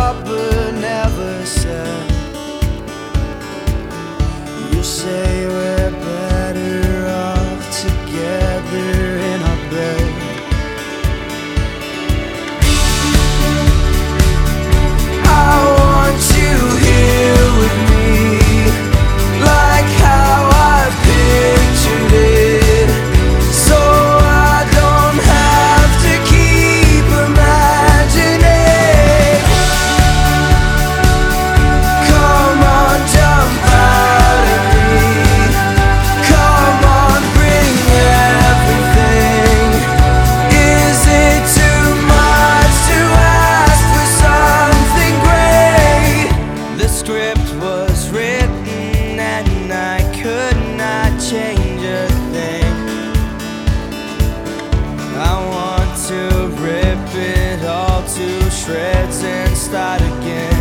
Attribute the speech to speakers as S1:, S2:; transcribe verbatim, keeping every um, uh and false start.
S1: thought but never said. You say we're better off together in our bed. I want you here with me, like how I pictured it, so I don't have to keep imagining. Come on, jump out of me. Come on, bring everything. Is it too much to ask for something great? The script was written and I could not change a thing. I want to rip it all to shreds and start again.